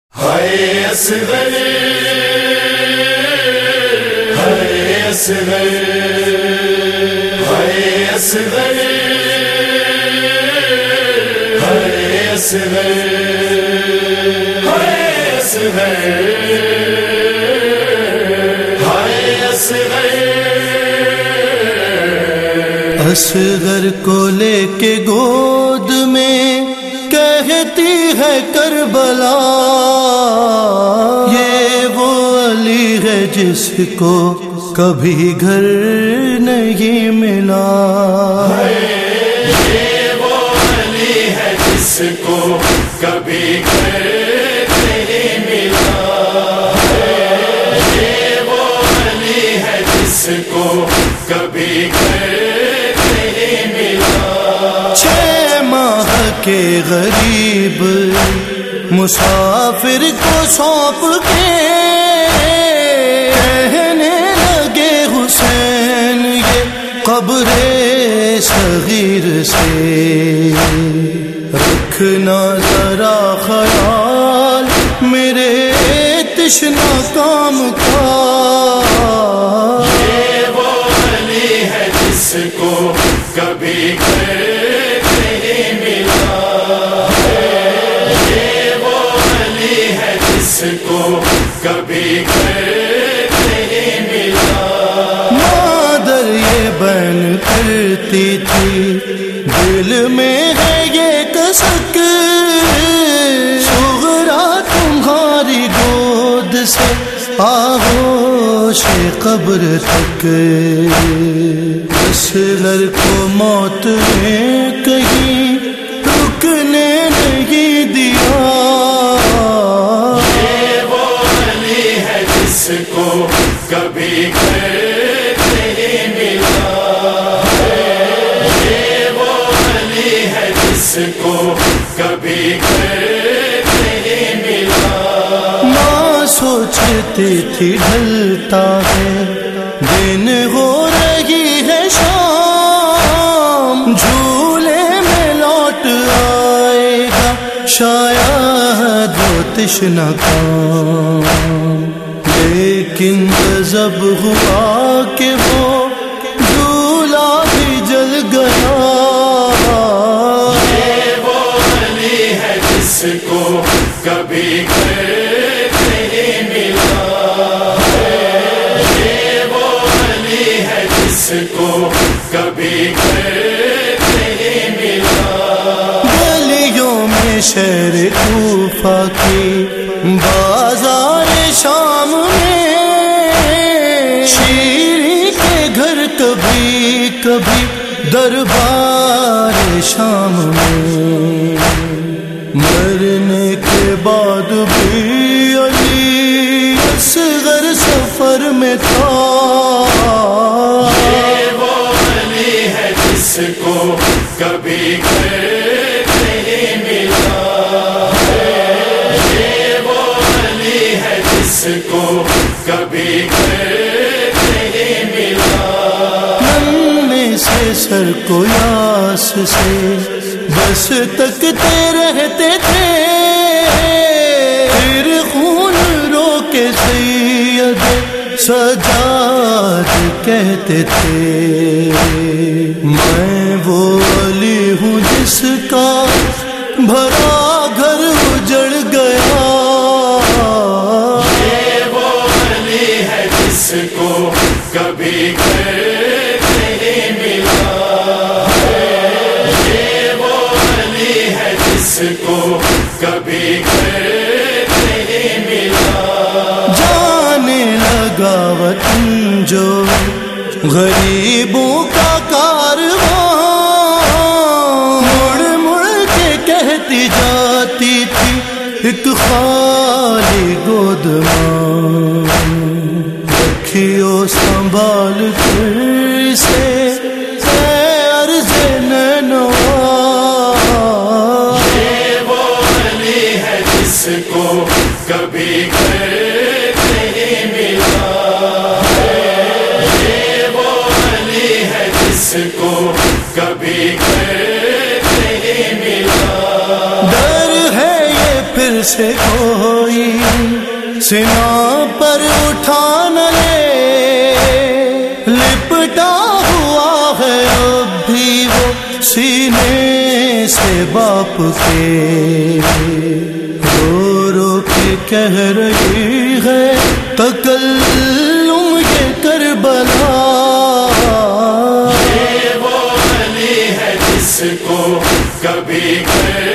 ہائے اصغر ہائے اصغر ہائے اصغر ہائے اصغر ہائے اصغر ہائے اصغر اصغر کو لے کے گود میں کہتی ہے کربلا، یہ وہ علی ہے جس کو کبھی گھر نہیں ملا، یہ وہ علی ہے جس کو کبھی گھر نہیں ملا، یہ وہ علی ہے جس کو کبھی گھر نہیں ملا۔ 6 ماہ کے غریب مسافر کو سونپ کے کہنے لگے حسین یہ قبر صغیر سے رکھنا ذرا خیال میرے تشنا کام کا، یہ وہ علی ہے جس کو کبھی گھر نہیں ملا، یہ وہ علی ہے جس کو کبھی گھر نہیں ملا۔ مادر یہ بین کرتی تھی دل میں ہے یہ کسک، صغرا تمہاری گود سے آغوش قبر تک، اصغر کو موت نے کہیں رکنے نہیں دیا، یہ وہ علی ہے جس کو کبھی گھر نہیں ملا، یہ وہ علی ہے جس کو کبھی گھر نہیں ملا۔ ماں سوچتی تھی ڈھلتا ہے دن، ہو رہی ہے شام، جھولے میں لوٹ آئے گا شاید وہ تشنا کام، لیکن غضب ہوا کہ وہ جھولا بھی جل گیا، یہ وہ علی ہے جس کو کبھی گھر نہیں ملا، یہ وہ علی ہے جس کو کبھی گھر نہیں ملا۔ گلیوں میں شہر کوفہ کی بازار شام میں، شیری کے گھر کبھی کبھی دربار شام میں، مرنے کے بعد بھی علی اصغر سفر میں تھا، یہ وہ علی ہے جس کو کبھی گھر نہیں ملا، یہ وہ علی ہے جس کو کبھی گھر نہیں ملا۔ ننے سے سر کو یاس سے بس تکتے رہتے تھے، پھر خون رو کے سید سجاد کہتے تھے، میں وہ علی ہوں جس کا بھرا گھر اجڑ گیا، یہ وہ علی ہے جس کو کبھی گھر نہیں ملا، یہ وہ علی ہے جس کو کبھی گھر نہیں ملا۔ جانے لگا وطن جو غریبوں کا کارواں، مڑ مڑ کے کہتی جاتی تھی ایک خالی گود ماں، رکھیو سنبھال کر سے اے عرض نینوا، یہ وہ علی ہے جس کو کبھی گھر نہیں ملا، یہ وہ علی ہے جس کو کبھی گھر نہیں ملا۔ ڈر ہے یہ پھر سے کوئی کوئی سنا پر اٹھا نہ لے، لپٹا ہوا ہے اب بھی وہ سینے سے باپ کے، رو رو کے کہہ رہی ہے تکلم یہ کربلا، یہ وہ علی ہے جس کو کبھی